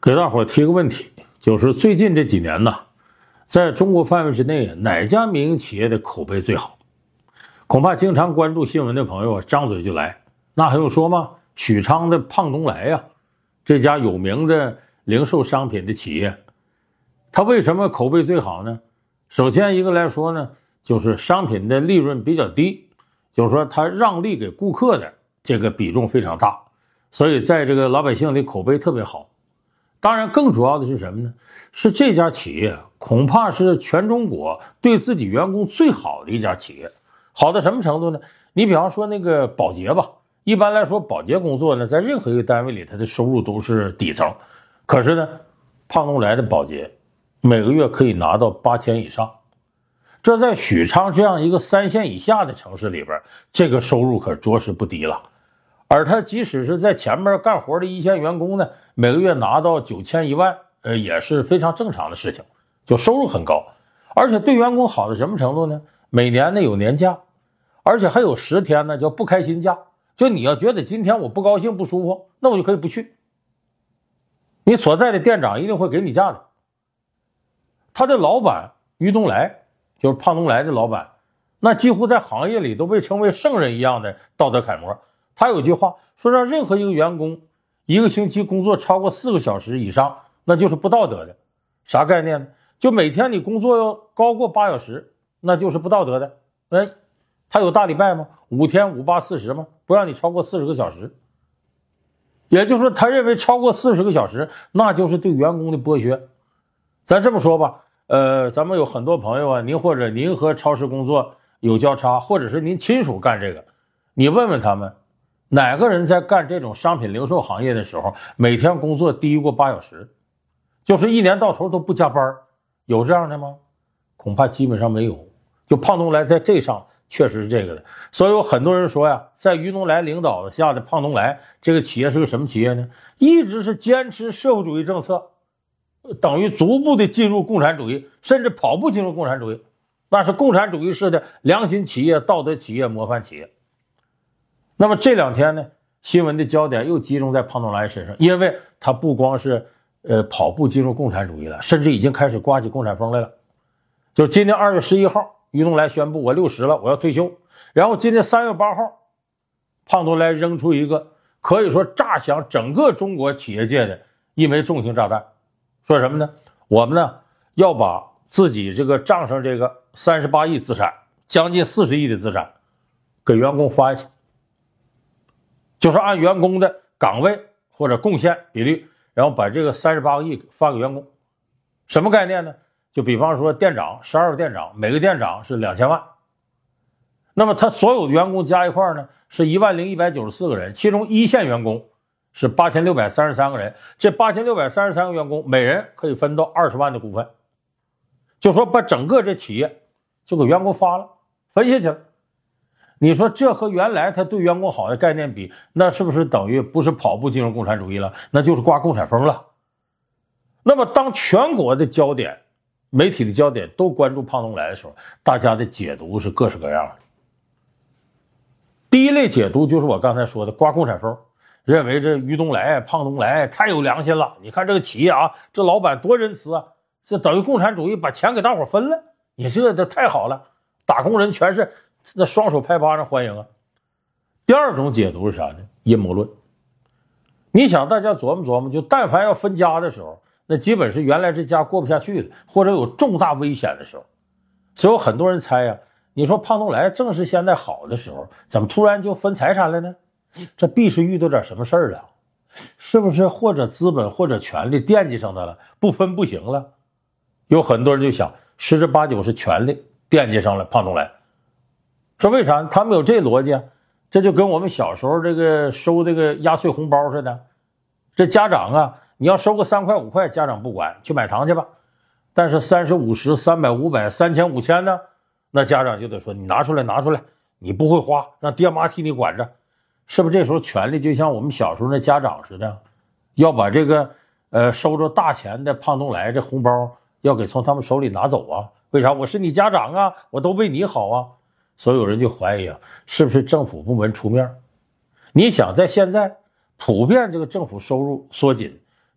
给大伙提个问题，就是最近这几年呢，在中国范围之内，哪家民营企业的口碑最好？恐怕经常关注新闻的朋友啊，张嘴就来。那还用说吗？许昌的胖东来呀，这家有名的零售商品的企业，它为什么口碑最好呢？首先一个来说呢，就是商品的利润比较低，就是说它让利给顾客的这个比重非常大，所以在这个老百姓里口碑特别好。当然更主要的是什么呢？是这家企业恐怕是全中国对自己员工最好的一家企业。好到什么程度呢？你比方说那个保洁吧，一般来说保洁工作呢，在任何一个单位里他的收入都是底层，可是呢，胖东来的保洁每个月可以拿到8000以上，这在许昌这样一个3线以下的城市里边，这个收入可着实不低了。而他即使是在前面干活的一线员工呢，每个月拿到9000、1万，也是非常正常的事情，就收入很高。而且对员工好到什么程度呢？每年呢有年假，而且还有10天呢叫不开心假，就你要觉得今天我不高兴不舒服，那我就可以不去，你所在的店长一定会给你假的。他的老板于东来，就是胖东来的老板，那几乎在行业里都被称为圣人一样的道德楷模。他有句话说，让任何一个员工一个星期工作超过4个小时以上，那就是不道德的。啥概念呢？就每天你工作要高过8小时，那就是不道德的。他有大礼拜吗？5天5、8、40吗？不让你超过40个小时。也就是说，他认为超过40个小时，那就是对员工的剥削。咱这么说吧，咱们有很多朋友啊，您或者您和超市工作有交叉，或者是您亲属干这个，你问问他们，哪个人在干这种商品零售行业的时候，每天工作低过8小时，就是一年到头都不加班，有这样的吗？恐怕基本上没有。就胖东来在这上确实是这个的，所以有很多人说呀，在于东来领导下的胖东来这个企业是个什么企业呢？一直是坚持社会主义政策，等于逐步的进入共产主义，甚至跑步进入共产主义，那是共产主义式的良心企业、道德企业、模范企业。那么这2天呢，新闻的焦点又集中在胖东来身上，因为他不光是跑步进入共产主义了，甚至已经开始刮起共产风来了。就今年2月11号，于东来宣布我60了，我要退休。然后今年3月8号，胖东来扔出一个可以说炸响整个中国企业界的一枚重型炸弹，说什么呢？我们呢要把自己这个账上这个38亿资产，将近40亿的资产给员工发下去，就是按员工的岗位或者贡献比例，然后把这个38个亿发给员工。什么概念呢？就比方说店长，12个店长，每个店长是2000万，那么他所有的员工加一块呢是10194个人，其中一线员工是8633个人，这8633个员工每人可以分到20万的股份，就说把整个这企业就给员工发了，分下去了。你说这和原来他对员工好的概念比，那是不是等于不是跑步进入共产主义了，那就是刮共产风了？那么当全国的焦点，媒体的焦点都关注胖东来的时候，大家的解读是各式各样的。第一类解读就是我刚才说的刮共产风，认为这于东来、胖东来太有良心了，你看这个企业啊，这老板多仁慈啊，这等于共产主义把钱给大伙分了，你这太好了，打工人全是那双手拍巴掌欢迎啊。第二种解读是啥呢？阴谋论。你想大家琢磨琢磨，就但凡要分家的时候，那基本是原来这家过不下去了，或者有重大危险的时候。所以有很多人猜呀，你说胖东来正是现在好的时候，怎么突然就分财产了呢？这必是遇到点什么事儿了，是不是或者资本或者权力惦记上他了，不分不行了？有很多人就想，10之8九是权力惦记上了胖东来。说为啥？他们有这逻辑啊，这就跟我们小时候这个收这个压岁红包似的，这家长啊，你要收个3块5块，家长不管，去买糖去吧。但是30、50、300、500、3000、5000呢，那家长就得说你拿出来，你不会花，让爹妈替你管着。是不是这时候权力就像我们小时候那家长似的，要把这个收着大钱的胖东来这红包要给从他们手里拿走啊？为啥？我是你家长啊，我都为你好啊。所以有人就怀疑啊，是不是政府部门出面？你想在现在普遍这个政府收入缩紧，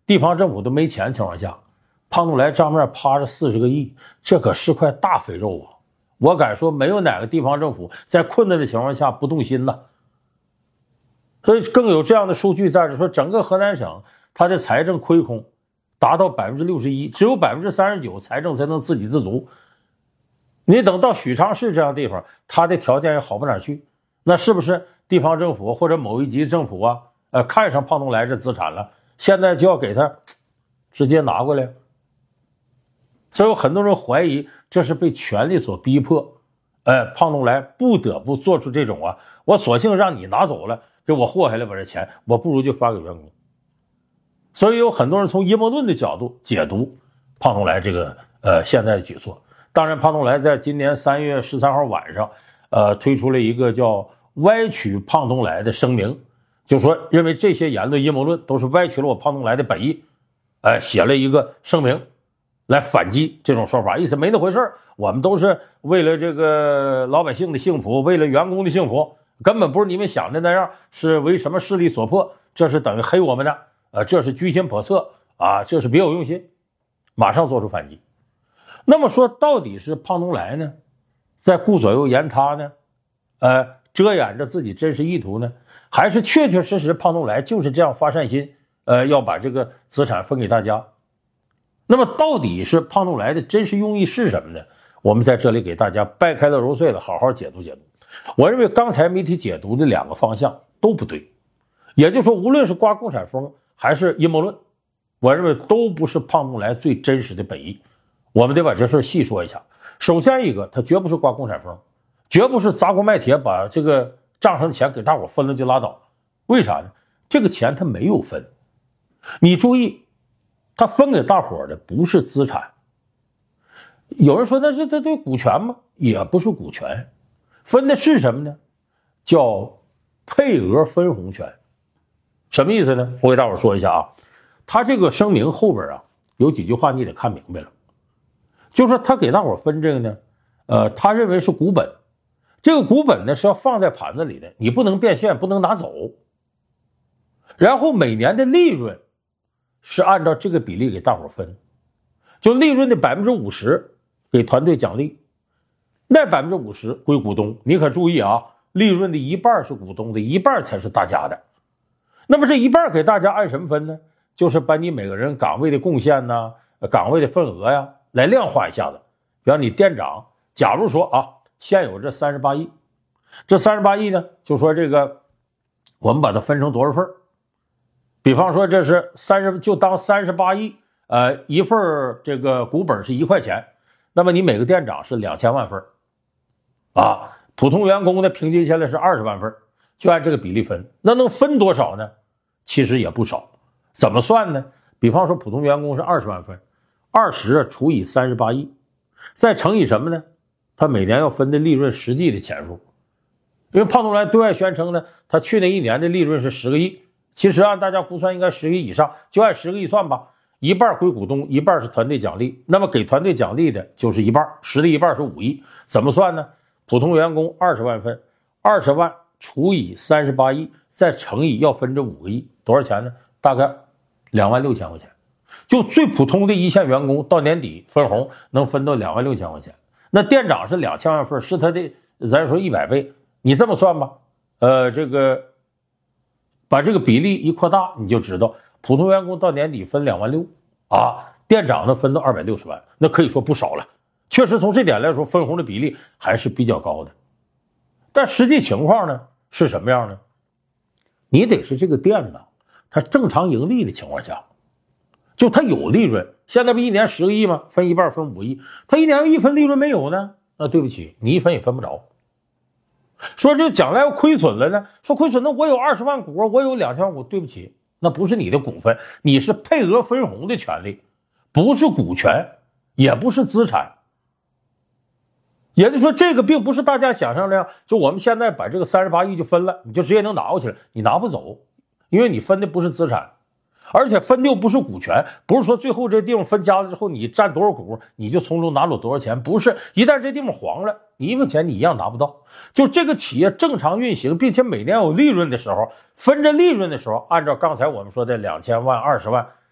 地方政府都没钱情况下，胖东来账面趴着40个亿，这可是块大肥肉啊！我敢说，没有哪个地方政府在困难的情况下不动心呐。所以更有这样的数据在这说，整个河南省它的财政亏空达到61%，只有39%财政才能自给自足。你等到许昌市这样的地方，它的条件也好不哪去，那是不是地方政府或者某一级政府啊，看上胖东来这资产了，现在就要给他直接拿过来？所以有很多人怀疑这是被权力所逼迫，胖东来不得不做出这种我索性让你拿走了，给我祸害了把这钱，我不如就发给员工。所以有很多人从阴谋论的角度解读胖东来这个现在的举措。当然，胖东来在今年3月13号晚上，推出了一个叫歪曲胖东来的声明，就说认为这些言论阴谋论都是歪曲了我胖东来的本意，写了一个声明来反击这种说法，意思没那回事，我们都是为了这个老百姓的幸福，为了员工的幸福，根本不是你们想的那样，是为什么势力所迫，这是等于黑我们的，这是居心叵测这是别有用心，马上做出反击。那么说，到底是胖东来呢，在顾左右言他呢，遮掩着自己真实意图呢，还是确确实实胖东来就是这样发善心，要把这个资产分给大家？那么到底是胖东来的真实用意是什么呢？我们在这里给大家掰开了揉碎了好好解读解读。我认为刚才媒体解读的2个方向都不对，也就是说，无论是刮共产风还是阴谋论，我认为都不是胖东来最真实的本意。我们得把这事细说一下。首先一个，他绝不是刮共产风，绝不是砸锅卖铁把这个账上的钱给大伙分了就拉倒。为啥呢？这个钱他没有分。你注意，他分给大伙的不是资产。有人说那是他对股权吗？也不是股权，分的是什么呢？叫配额分红权。什么意思呢？我给大伙说一下他这个声明后边有几句话你得看明白了。就是说他给大伙分这个呢，他认为是股本，这个股本呢是要放在盘子里的，你不能变现，不能拿走。然后每年的利润是按照这个比例给大伙分，就利润的50%给团队奖励，那50%归股东。你可注意利润的一半是股东的，一半才是大家的。那么这一半给大家按什么分呢？就是把你每个人岗位的贡献岗位的份额来量化一下子。比方你店长，假如说现有这38亿，这38亿呢，就说这个我们把它分成多少份？比方说这是就当38亿，一份这个股本是1块钱，那么你每个店长是2000万份普通员工呢平均下来是20万份，就按这个比例分。那能分多少呢？其实也不少。怎么算呢？比方说普通员工是20万份，20除以38亿，再乘以什么呢？他每年要分的利润实际的钱数。因为胖东来对外宣称呢，他去年1年的利润是10个亿，其实按大家估算应该10个亿以上，就按10个亿算吧，一半归股东，一半是团队奖励。那么给团队奖励的就是一半，10的一半是5亿。怎么算呢？普通员工20万份，20万除以38亿，再乘以要分这5个亿，多少钱呢？大概26000块钱。就最普通的一线员工到年底分红能分到26000块钱。那店长是2000万份，是他的咱说100倍。你这么算吧，这个把这个比例一扩大，你就知道普通员工到年底分26000店长呢分到260万，那可以说不少了。确实从这点来说，分红的比例还是比较高的。但实际情况呢是什么样呢？你得是这个店呢，它正常盈利的情况下，就它有利润。现在不1年10个亿吗？分一半分5个亿，它1年1分利润没有呢，那对不起，你1分也分不着。说这将来要亏损了呢，说亏损，那我有20万股，我有2000万股，对不起，那不是你的股份，你是配额分红的权利，不是股权，也不是资产。也就是说，这个并不是大家想象那样，就我们现在把这个38亿就分了，你就直接能拿过去了，你拿不走，因为你分的不是资产，而且分的又不是股权，不是说最后这地方分家了之后你占多少股你就从中拿走多少钱，不是，一旦这地方黄了，你1分钱你一样拿不到。就这个企业正常运行并且每年有利润的时候，分着利润的时候，按照刚才我们说的2000万20万，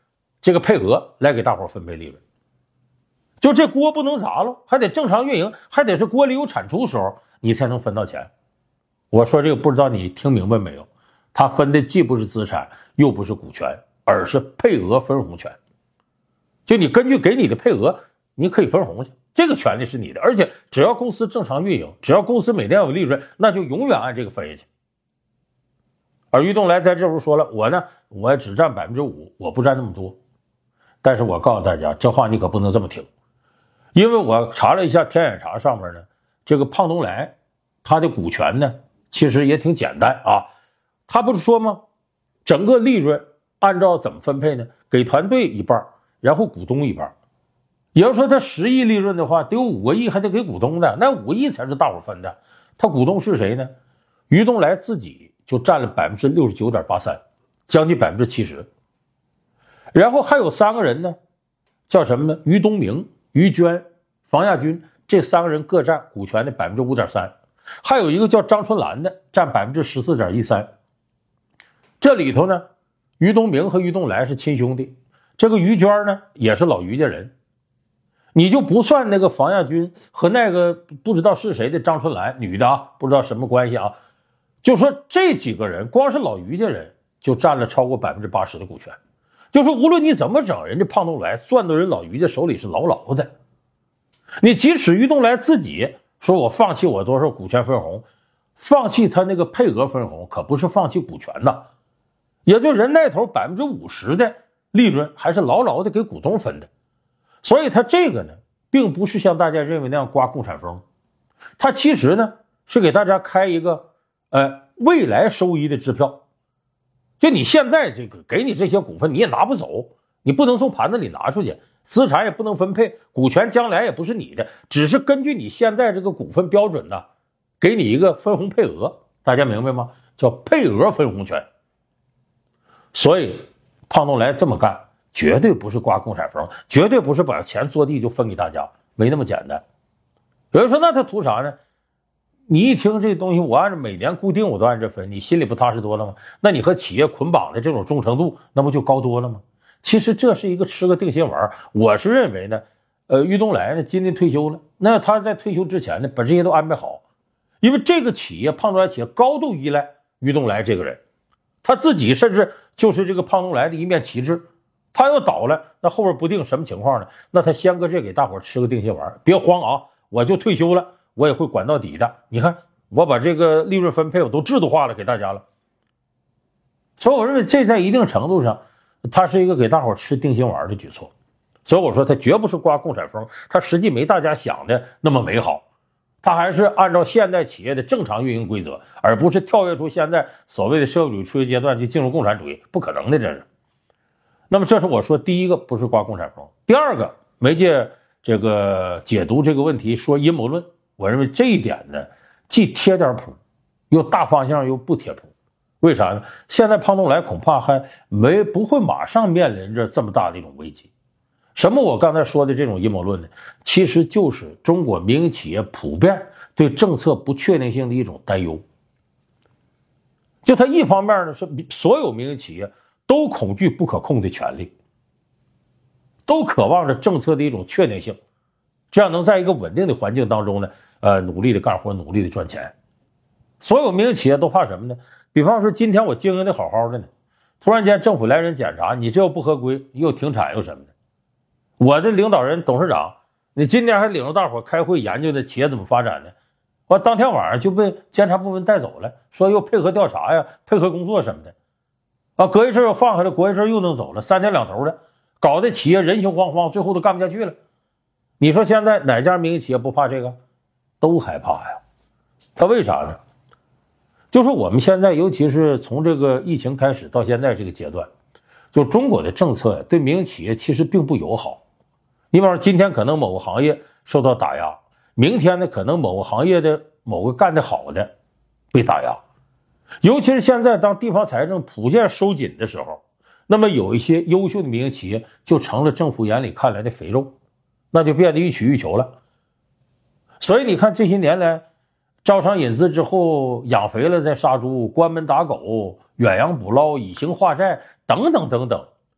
这个配额来给大伙分配利润。就这锅不能砸了，还得正常运营，还得是锅里有产出的时候你才能分到钱。我说这个不知道你听明白没有，他分的既不是资产又不是股权，而是配额分红权。就你根据给你的配额你可以分红去，这个权利是你的，而且只要公司正常运营，只要公司每年有利润，那就永远按这个分下去。而于东来在这时候说了，我只占 5%， 我不占那么多。但是我告诉大家，这话你可不能这么听，因为我查了一下天眼查上面呢，这个胖东来他的股权呢其实也挺简单啊。他不是说吗，整个利润按照怎么分配呢，给团队一半，然后股东一半。也就是说他10亿利润的话，得有5个亿还得给股东的，那5个亿才是大伙分的。他股东是谁呢？于东来自己就占了 69.83%， 将近 70%。 然后还有3个人呢，叫什么呢？于东明、于娟、房亚军，这3个人各占股权的 5.3%， 还有一个叫张春兰的占 14.13%。 这里头呢，于东明和于东来是亲兄弟，这个于娟呢也是老于家人。你就不算那个房亚军和那个不知道是谁的张春兰，女的啊，不知道什么关系啊，就说这几个人光是老于家人就占了超过 80% 的股权。就是无论你怎么整，人家胖东来攥到人老于家手里是牢牢的。你即使于东来自己说我放弃我多少股权分红，放弃他那个配额分红，可不是放弃股权的，也就人那头 50% 的利润还是牢牢的给股东分的。所以他这个呢并不是像大家认为那样刮共产风，他其实呢是给大家开一个未来收益的支票。就你现在这个给你这些股份你也拿不走，你不能从盘子里拿出去，资产也不能分配，股权将来也不是你的，只是根据你现在这个股份标准呢给你一个分红配额，大家明白吗？叫配额分红权。所以胖东来这么干绝对不是刮共产风，绝对不是把钱坐地就分给大家，没那么简单。有人说那他图啥呢？你一听这东西我按照每年固定我都按这分，你心里不踏实多了吗？那你和企业捆绑的这种忠诚度那不就高多了吗？其实这是一个吃个定心丸。我是认为呢于东来呢今年退休了，那他在退休之前呢把这些都安排好，因为这个企业胖东来企业高度依赖于东来这个人，他自己甚至就是这个胖东来的一面旗帜。他要倒了，那后边不定什么情况呢？那他先搁这给大伙吃个定心丸，别慌啊！我就退休了，我也会管到底的。你看，我把这个利润分配我都制度化了，给大家了。所以我认为这在一定程度上，他是一个给大伙吃定心丸的举措。所以我说他绝不是刮共产风，他实际没大家想的那么美好，他还是按照现代企业的正常运营规则，而不是跳跃出现在所谓的社会主义初级阶段就进入共产主义，不可能的，这是。那么这是我说第一个不是刮共产风。第二个，媒介这个解读这个问题说阴谋论，我认为这一点呢既贴点谱，又大方向又不贴谱。为啥呢？现在胖东来恐怕还不会马上面临着这么大的一种危机。什么我刚才说的这种阴谋论呢？其实就是中国民营企业普遍对政策不确定性的一种担忧。就它一方面呢是所有民营企业都恐惧不可控的权利，都渴望着政策的一种确定性，这样能在一个稳定的环境当中呢努力的干活，努力的赚钱。所有民营企业都怕什么呢？比方说今天我经营的好好的呢，突然间政府来人检查，你这又不合规，又停产又什么的，我的领导人董事长你今天还领着大伙开会研究的企业怎么发展呢，完当天晚上就被监察部门带走了，说又配合调查呀，配合工作什么的隔一阵又放回来，过一阵又能走了，3天2头的，搞得企业人心惶惶，最后都干不下去了。你说现在哪家民营企业不怕这个？都害怕呀。他为啥呢？就是我们现在尤其是从这个疫情开始到现在这个阶段，就中国的政策对民营企业其实并不友好。你比方说今天可能某个行业受到打压，明天呢可能某个行业的某个干得好的被打压。尤其是现在当地方财政普遍收紧的时候，那么有一些优秀的民营企业就成了政府眼里看来的肥肉，那就变得予取予求了。所以你看这些年来招商引资之后养肥了再杀猪，关门打狗，远洋捕捞，以刑化债等等等等，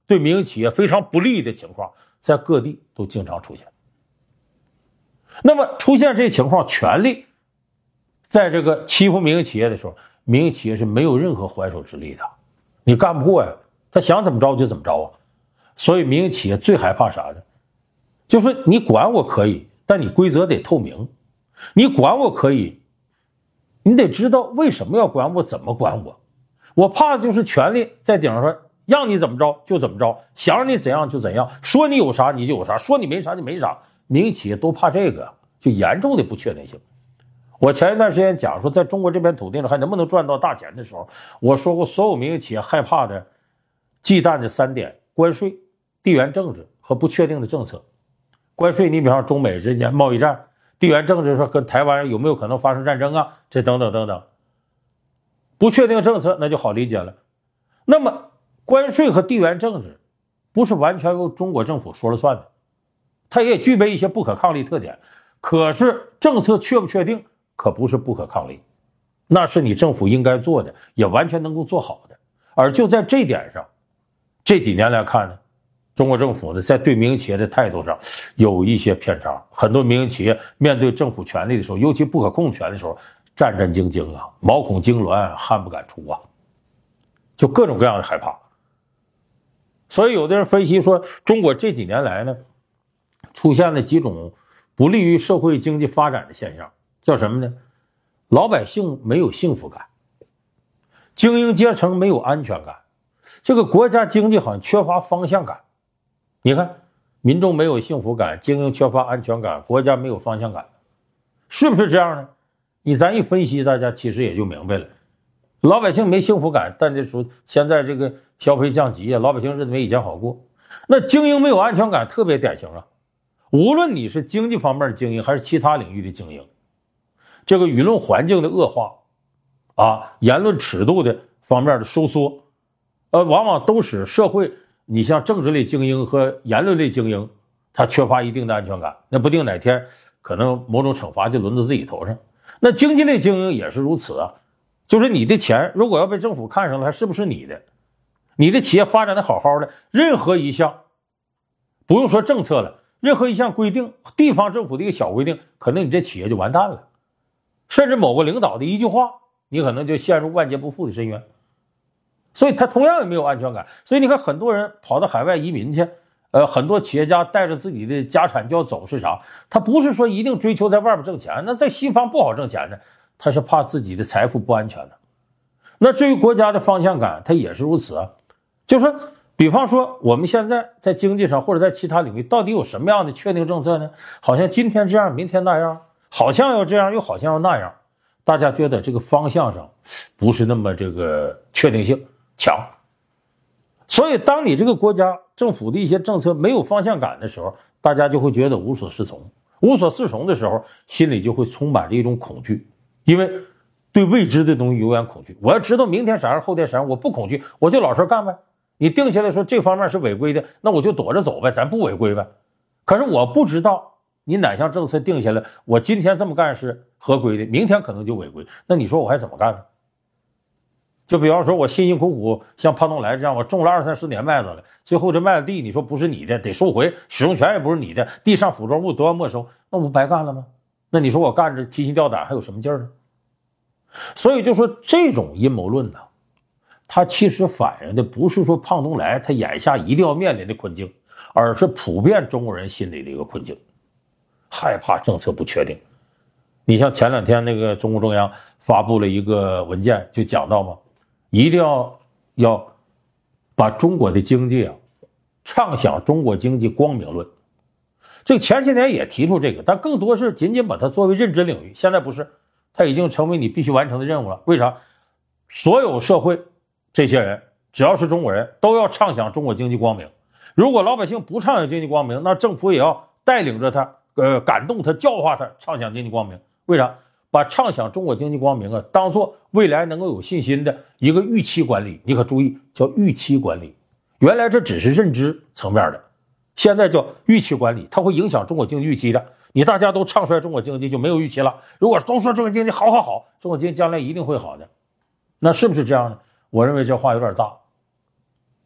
对民营企业非常不利的情况，在各地都经常出现。那么出现这情况，权力在这个欺负民营企业的时候，民营企业是没有任何还手之力的，你干不过呀，他想怎么着就怎么着啊。所以民营企业最害怕啥呢？就是你管我可以，但你规则得透明。你管我可以，你得知道为什么要管我，怎么管我。我怕的就是权力在顶上说，让你怎么着就怎么着，想让你怎样就怎样，说你有啥你就有啥，说你没啥就没啥。民营企业都怕这个，就严重的不确定性。我前一段时间讲说，在中国这片土地上还能不能赚到大钱的时候，我说过所有民营企业害怕的忌惮的3点：关税、地缘政治和不确定的政策。关税，你比方中美之间贸易战；地缘政治说跟台湾有没有可能发生战争啊，这等等等等。不确定政策那就好理解了。那么关税和地缘政治不是完全由中国政府说了算的，它也具备一些不可抗力特点。可是政策确不确定可不是不可抗力，那是你政府应该做的，也完全能够做好的。而就在这点上，这几年来看呢，中国政府呢在对民营企业的态度上有一些偏差。很多民营企业面对政府权力的时候，尤其不可控权的时候，战战兢兢啊，毛孔痉挛，汗不敢出啊，就各种各样的害怕。所以有的人分析说，中国这几年来呢，出现了几种不利于社会经济发展的现象，叫什么呢？老百姓没有幸福感，精英阶层没有安全感，这个国家经济好像缺乏方向感。你看，民众没有幸福感，精英缺乏安全感，国家没有方向感，是不是这样呢？咱一分析，大家其实也就明白了。老百姓没幸福感，但这时候现在这个消费降级啊，老百姓日子没以前好过。那精英没有安全感，特别典型啊。无论你是经济方面的精英，还是其他领域的精英，这个舆论环境的恶化啊，言论尺度的方面的收缩，往往都使社会，你像政治类精英和言论类精英，他缺乏一定的安全感，那不定哪天可能某种惩罚就轮到自己头上。那经济类精英也是如此啊，就是你的钱如果要被政府看上了，还是不是你的？你的企业发展的好好的，任何一项，不用说政策了，任何一项规定，地方政府的一个小规定，可能你这企业就完蛋了。甚至某个领导的一句话，你可能就陷入万劫不复的深渊。所以他同样也没有安全感。所以你看，很多人跑到海外移民去，很多企业家带着自己的家产就要走，是啥？他不是说一定追求在外边挣钱，那在西方不好挣钱呢，他是怕自己的财富不安全的。那至于国家的方向感，它也是如此啊。就是说，比方说我们现在在经济上或者在其他领域，到底有什么样的确定政策呢？好像今天这样，明天那样，好像要这样，又好像要那样，大家觉得这个方向上不是那么这个确定性强。所以当你这个国家政府的一些政策没有方向感的时候，大家就会觉得无所适从。无所适从的时候，心里就会充满着一种恐惧，因为对未知的东西永远恐惧。我要知道明天啥样后天啥样，我不恐惧，我就老实干呗。你定下来说这方面是违规的，那我就躲着走呗，咱不违规呗。可是我不知道你哪项政策定下来，我今天这么干是合规的，明天可能就违规，那你说我还怎么干呢？就比方说我辛辛苦苦像潘东来这样，我种了20-30年麦子了，最后这麦子地你说不是你的，得收回，使用权也不是你的，地上腐装物都要没收，那我不白干了吗？那你说我干着提心吊胆还有什么劲儿呢？所以就说这种阴谋论呢，它其实反映的不是说胖东来他眼下一定要面临的困境，而是普遍中国人心里的一个困境，害怕政策不确定。你像前2天那个中共中央发布了一个文件，就讲到嘛，一定要把中国的经济畅想中国经济光明论。这个前些年也提出这个，但更多是仅仅把它作为认知领域，现在不是，它已经成为你必须完成的任务了。为啥？所有社会这些人只要是中国人都要畅想中国经济光明，如果老百姓不畅想经济光明，那政府也要带领着他感动他，教化他畅想经济光明。为啥？把畅想中国经济光明当做未来能够有信心的一个预期管理。你可注意，叫预期管理，原来这只是认知层面的，现在叫预期管理，它会影响中国经济预期的。你大家都唱衰中国经济就没有预期了，如果都说中国经济好，中国经济将来一定会好的，那是不是这样呢？我认为这话有点大。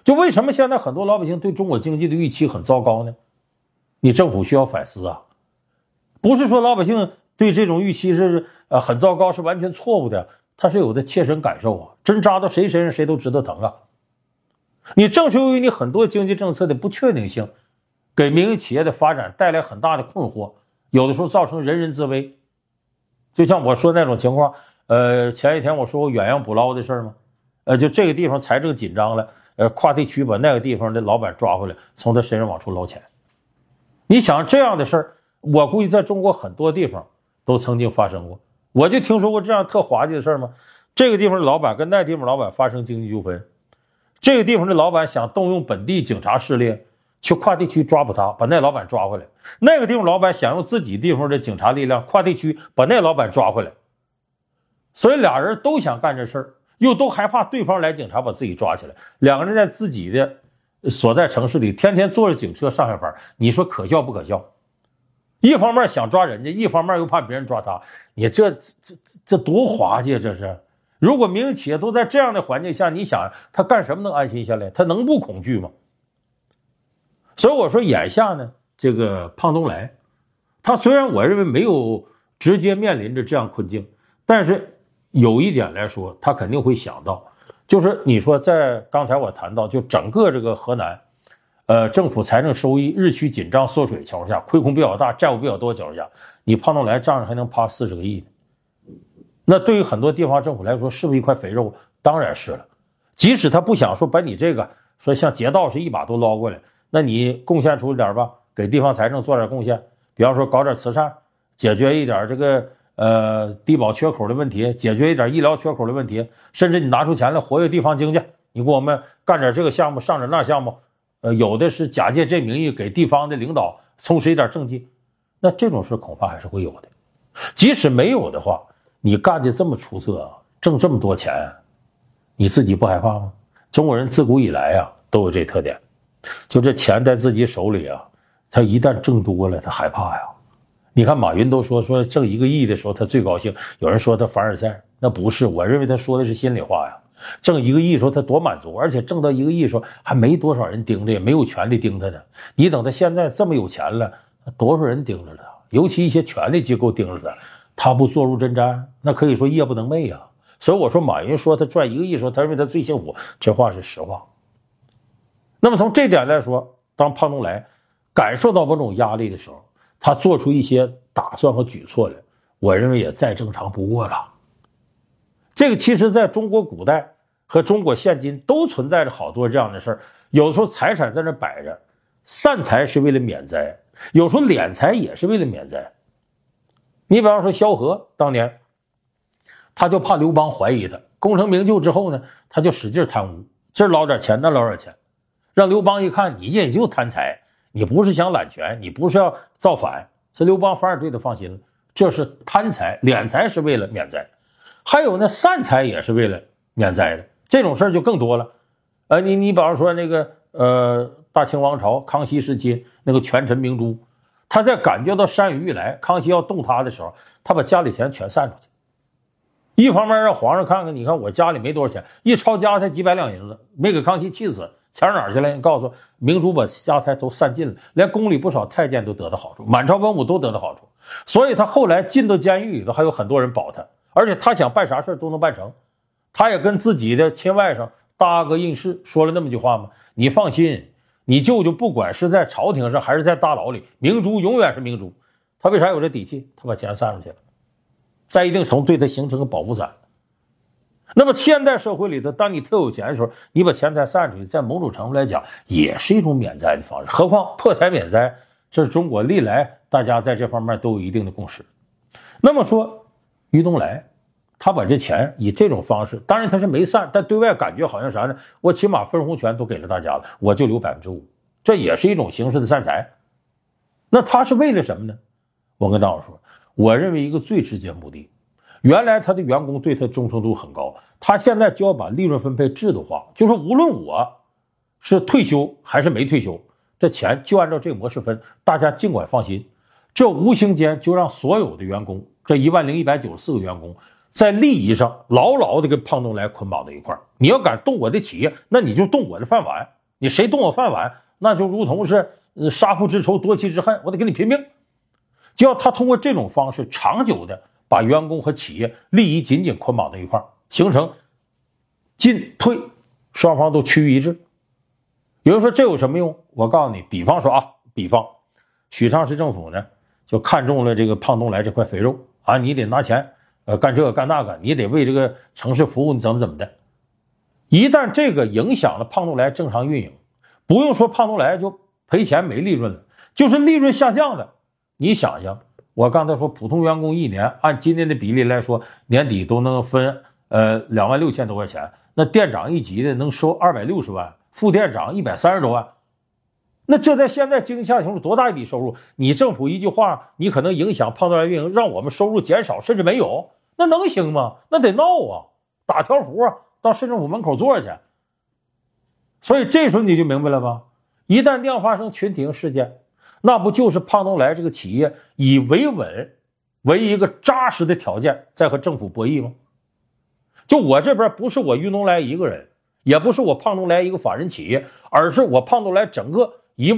就为什么现在很多老百姓对中国经济的预期很糟糕呢？你政府需要反思啊！不是说老百姓对这种预期是很糟糕，是完全错误的，他是有的切身感受啊，针扎到谁身上谁都知道疼啊！你正是由于你很多经济政策的不确定性，给民营企业的发展带来很大的困惑，有的时候造成人人自危。就像我说那种情况，前一天我说过远洋捕捞的事吗？就这个地方财政紧张了，跨地区把那个地方的老板抓回来，从他身上往出捞钱。你想这样的事儿，我估计在中国很多地方都曾经发生过。我就听说过这样特滑稽的事儿吗？这个地方的老板跟那地方老板发生经济纠纷，这个地方的老板想动用本地警察势力去跨地区抓捕他，把那老板抓回来。那个地方老板想用自己地方的警察力量跨地区把那老板抓回来。所以俩人都想干这事儿，又都害怕对方来警察把自己抓起来。两个人在自己的所在城市里天天坐着警车上下班，你说可笑不可笑？一方面想抓人家，一方面又怕别人抓他，你这多滑稽啊！这是，如果民营企业都在这样的环境下，你想他干什么能安心下来？他能不恐惧吗？所以我说，眼下呢，这个胖东来，他虽然我认为没有直接面临着这样困境，但是有一点来说，他肯定会想到，就是你说在刚才我谈到，就整个这个河南，政府财政收益日趋紧张缩水的情况下，亏空比较大，债务比较多的情况下，你胖东来账上还能趴40个亿呢？那对于很多地方政府来说，是不是一块肥肉？当然是了。即使他不想说把你这个说像劫道是一把都捞过来，那你贡献出点吧，给地方财政做点贡献，比方说搞点慈善，解决一点这个低保缺口的问题，解决一点医疗缺口的问题，甚至你拿出钱来活跃地方经济，你给我们干点这个项目，上点那项目，有的是假借这名义给地方的领导充实一点政绩，那这种事恐怕还是会有的。即使没有的话，你干的这么出色，挣这么多钱，你自己不害怕吗？中国人自古以来啊都有这特点，就这钱在自己手里啊，他一旦挣多了，他害怕呀。你看马云都说挣1个亿的时候他最高兴，有人说他凡尔赛，那不是，我认为他说的是心里话呀。挣1个亿的时候他多满足，而且挣到1个亿的时候还没多少人盯着，也没有权利盯他呢。你等他现在这么有钱了，多少人盯着他，尤其一些权力机构盯着他，他不坐入针毡，那可以说夜不能寐啊。所以我说马云说他赚1个亿的时候他认为他最幸福，这话是实话。那么从这点来说，当胖东来感受到某种压力的时候，他做出一些打算和举措来，我认为也再正常不过了。这个其实在中国古代和中国现今都存在着好多这样的事儿。有的时候财产在那摆着，散财是为了免灾，有时候敛财也是为了免灾。你比方说萧何当年，他就怕刘邦怀疑他，功成名就之后呢，他就使劲贪污，这儿捞点钱那捞点钱，让刘邦一看你也就贪财，你不是想揽权，你不是要造反，这刘邦反而对他放心了。这是贪财，敛财是为了免灾。还有呢，散财也是为了免灾的，这种事儿就更多了。你比方说那个大清王朝康熙时期那个权臣明珠，他在感觉到山雨欲来，康熙要动他的时候，他把家里钱全散出去。一方面让皇上看看，你看我家里没多少钱，一抄家才几百两银子，没给康熙气死，钱哪儿去了？你告诉我，明珠把家财都散尽了，连宫里不少太监都得到好处，满朝文武都得到好处，所以他后来进到监狱里头，还有很多人保他。而且他想办啥事都能办成，他也跟自己的亲外甥大阿哥应试说了那么句话吗？你放心，你舅舅不管是在朝廷上还是在大牢里，明珠永远是明珠。他为啥有这底气？他把钱散出去了，在一定程度对他形成个保护伞。那么现代社会里头，当你特有钱的时候，你把钱财散出去，在某种程度来讲也是一种免灾的方式。何况破财免灾，这是中国历来大家在这方面都有一定的共识。那么说于东来他把这钱以这种方式，当然他是没散，但对外感觉好像啥呢？我起码分红权都给了大家了，我就留5%，这也是一种形式的散财。那他是为了什么呢？我跟大伙说，我认为一个最直接目的，原来他的员工对他忠诚度很高，他现在就要把利润分配制度化，就是无论我是退休还是没退休，这钱就按照这个模式分，大家尽管放心。这无形间就让所有的员工，这10194个员工，在利益上牢牢的跟胖东来捆绑在一块儿。 你要敢动我的企业，那你就动我的饭碗。你谁动我饭碗，那就如同是杀父之仇夺妻之恨，我得跟你拼命。就要他通过这种方式长久的把员工和企业利益紧紧捆绑在一块，形成进退双方都趋于一致。有人说这有什么用？我告诉你，比方许昌市政府呢就看中了这个胖东来这块肥肉啊，你得拿钱干这个干那个，你得为这个城市服务，你怎么的。一旦这个影响了胖东来正常运营，不用说胖东来就赔钱没利润了，就是利润下降了。你想想，我刚才说普通员工一年按今天的比例来说，年底都能分26000多块钱，那店长一级的能收260万，副店长130多万。那这在现在经济下行是多大一笔收入？你政府一句话，你可能影响胖东来运营，让我们收入减少甚至没有，那能行吗？那得闹啊，打条幅啊，到市政府门口坐去。所以这时候你就明白了吧？一旦这样发生群体性事件，那不就是胖东来这个企业以维稳为一个扎实的条件，在和政府博弈吗？就我这边不是我于东来一个人，也不是我胖东来一个法人企业，而是我胖东来整个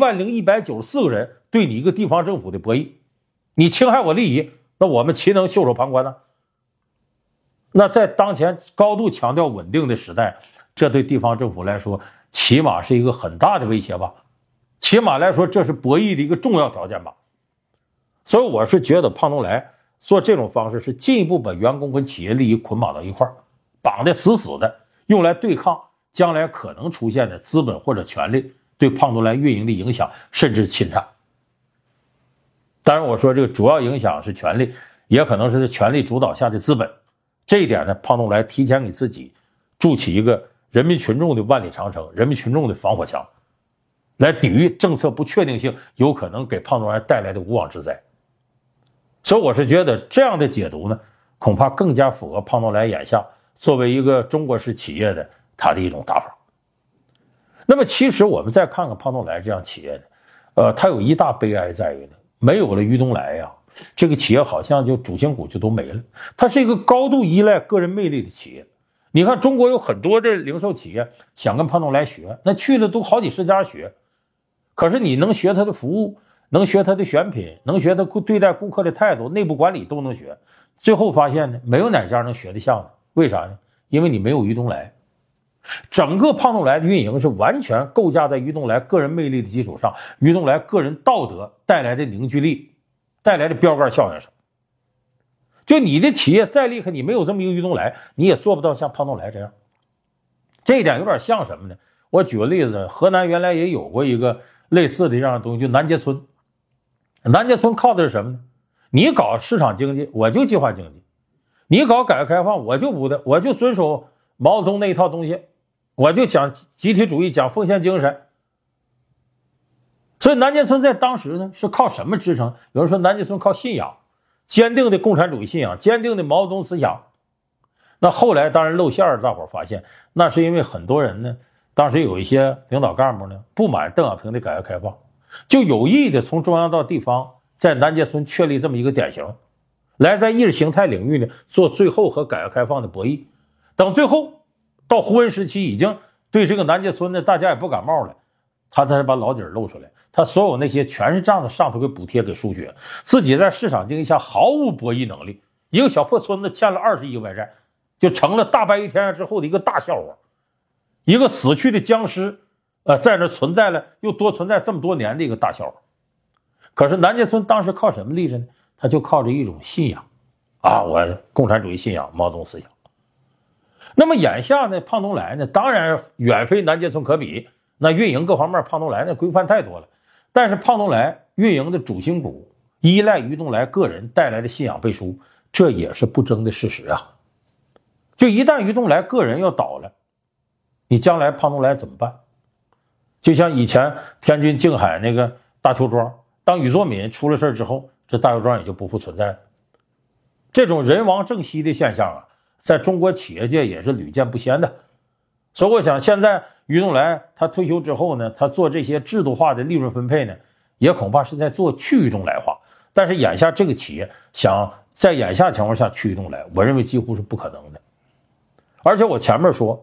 10194个人对你一个地方政府的博弈。你侵害我利益，那我们岂能袖手旁观呢？那在当前高度强调稳定的时代，这对地方政府来说起码是一个很大的威胁吧，起码来说这是博弈的一个重要条件吧。所以我是觉得胖东来做这种方式是进一步把员工跟企业利益捆绑到一块，绑得死死的，用来对抗将来可能出现的资本或者权力对胖东来运营的影响甚至侵占。当然我说这个主要影响是权力，也可能是权力主导下的资本。这一点呢，胖东来提前给自己筑起一个人民群众的万里长城，人民群众的防火墙，来抵御政策不确定性有可能给胖东来带来的无妄之灾。所以我是觉得这样的解读呢，恐怕更加符合胖东来眼下作为一个中国式企业的他的一种打法。那么其实我们再看看胖东来这样企业的，它有一大悲哀在于呢，没有了于东来呀，这个企业好像就主心骨就都没了。它是一个高度依赖个人魅力的企业。你看中国有很多的零售企业想跟胖东来学，那去了都好几十家学，可是你能学他的服务，能学他的选品，能学他对待顾客的态度，内部管理都能学，最后发现呢，没有哪家能学得像的。为啥呢？因为你没有于东来。整个胖东来的运营是完全构架在于东来个人魅力的基础上，于东来个人道德带来的凝聚力，带来的标杆效应上。就你的企业再厉害，你没有这么一个于东来，你也做不到像胖东来这样。这一点有点像什么呢？我举个例子，河南原来也有过一个类似的这样的东西，就南街村。南街村靠的是什么呢？你搞市场经济，我就计划经济；你搞改革开放，我就不的，我就遵守毛泽东那一套东西，我就讲集体主义，讲奉献精神。所以南街村在当时呢是靠什么支撑？有人说南街村靠信仰，坚定的共产主义信仰，坚定的毛泽东思想。那后来当然露馅了，大伙发现那是因为很多人呢，当时有一些领导干部呢不满邓小平的改革开放，就有意的从中央到地方在南街村确立这么一个典型，来在意识形态领域呢做最后和改革开放的博弈。等最后到胡温时期，已经对这个南街村呢大家也不感冒了，他才把老底儿露出来，他所有那些全是仗着上头给补贴给输血，自己在市场经济下毫无博弈能力，一个小破村子欠了20亿外债，就成了大白于天下之后的一个大笑话，一个死去的僵尸在那存在了又多存在这么多年的一个大笑话。可是南街村当时靠什么立着呢？他就靠着一种信仰啊，我共产主义信仰，毛泽东思想。那么眼下呢，胖东来呢当然远非南街村可比，那运营各方面胖东来呢规范太多了，但是胖东来运营的主心骨依赖于东来个人带来的信仰背书，这也是不争的事实啊。就一旦于东来个人要倒了，你将来胖东来怎么办？就像以前天津静海那个大邱庄，当宇作敏出了事之后，这大邱庄也就不复存在了。这种人亡政息的现象啊，在中国企业界也是屡见不鲜的。所以我想现在于东来他退休之后呢，他做这些制度化的利润分配呢，也恐怕是在做去于东来化。但是眼下这个企业想在眼下情况下去于东来，我认为几乎是不可能的。而且我前面说，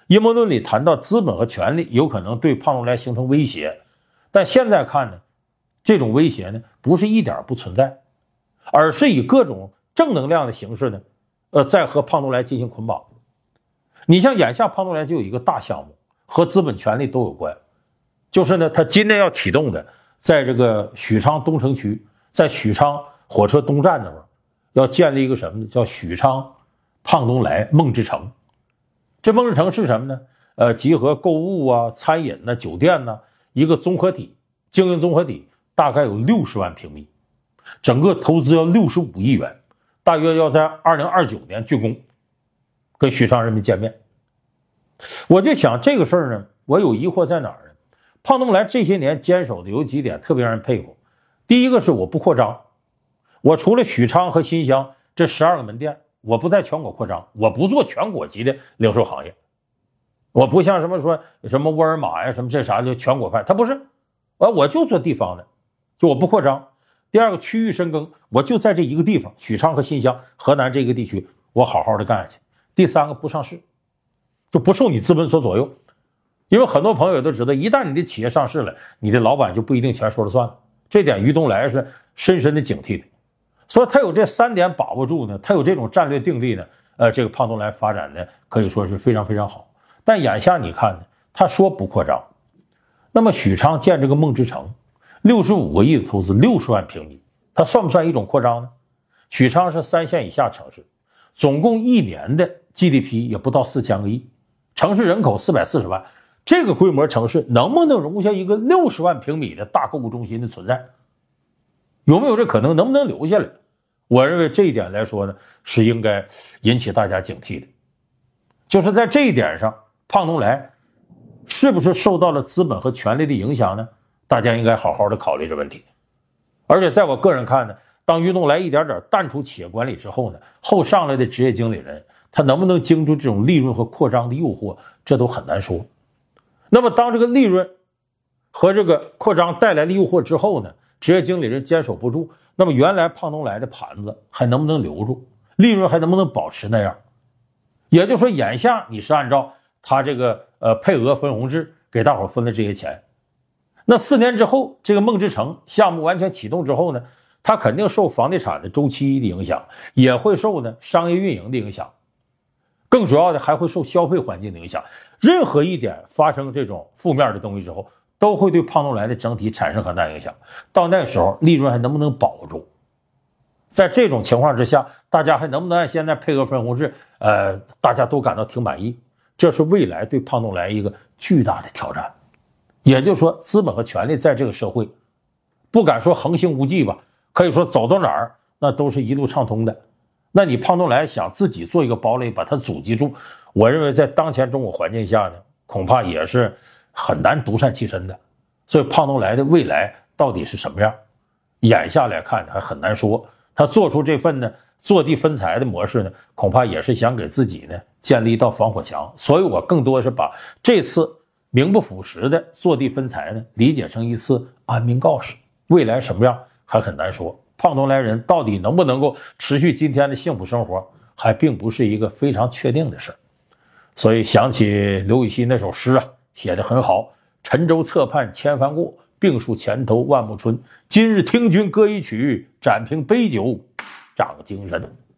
阴谋论里谈到资本和权力有可能对胖东来形成威胁，但现在看呢，这种威胁呢不是一点不存在，而是以各种正能量的形式呢，在和胖东来进行捆绑。你像眼下胖东来就有一个大项目和资本权力都有关，就是呢他今年要启动的，在这个许昌东城区，在许昌火车东站那块要建立一个什么呢？叫许昌胖东来梦之城。这梦之城是什么呢？集合购物啊、餐饮啊、酒店啊，一个综合体，经营综合体，大概有60万平米，整个投资要65亿元，大约要在2029年竣工，跟许昌人民见面。我就想这个事儿呢，我有疑惑在哪儿呢？胖东来这些年坚守的有几点特别让人佩服。第一个是我不扩张，我除了许昌和新乡这12个门店，我不在全国扩张，我不做全国级的零售行业，我不像什么说什么沃尔玛呀什么这啥就全国派，他不是，我就做地方的，就我不扩张。第二个区域深耕，我就在这一个地方，许昌和新乡、河南这个地区，我好好的干下去。第三个不上市，就不受你资本所左右，因为很多朋友都知道，一旦你的企业上市了，你的老板就不一定全说了算了，这点于东来是深深的警惕的。所以他有这3点把握住呢，他有这种战略定力呢，这个胖东来发展呢可以说是非常非常好。但眼下你看呢，他说不扩张，那么许昌建这个梦之城，65个亿的投资，60万平米，它算不算一种扩张呢？许昌是3线以下城市，总共一年的 GDP 也不到4000个亿，城市人口440万，这个规模城市能不能容下一个60万平米的大购物中心的存在？有没有这可能？能不能留下来？我认为这一点来说呢，是应该引起大家警惕的。就是在这一点上，胖东来是不是受到了资本和权力的影响呢？大家应该好好的考虑这问题。而且在我个人看呢，当于东来一点点淡出企业管理之后呢，后上来的职业经理人他能不能经住这种利润和扩张的诱惑，这都很难说。那么当这个利润和这个扩张带来了诱惑之后呢，职业经理人坚守不住，那么原来胖东来的盘子还能不能留住，利润还能不能保持那样？也就是说，眼下你是按照他这个配额分红制给大伙分了这些钱，那4年之后，这个梦之城项目完全启动之后呢，它肯定受房地产的周期的影响，也会受呢商业运营的影响，更主要的还会受消费环境的影响。任何一点发生这种负面的东西之后，都会对胖东来的整体产生很大影响。到那时候，利润还能不能保住？在这种情况之下，大家还能不能按现在配额分红制，大家都感到挺满意？这是未来对胖东来一个巨大的挑战。也就是说，资本和权力在这个社会，不敢说横行无忌吧，可以说走到哪儿那都是一路畅通的。那你胖东来想自己做一个堡垒把它阻击住，我认为在当前中国环境下呢，恐怕也是很难独善其身的。所以胖东来的未来到底是什么样，眼下来看还很难说。他做出这份呢坐地分财的模式呢，恐怕也是想给自己呢建立一道防火墙。所以我更多是把这次名不副实的坐地分财呢理解成一次安民告示，未来什么样还很难说。胖东来人到底能不能够持续今天的幸福生活，还并不是一个非常确定的事。所以想起刘禹锡那首诗啊，写得很好，沉舟侧畔千帆过，病树前头万木春。今日听君歌一曲，展平杯酒长精神。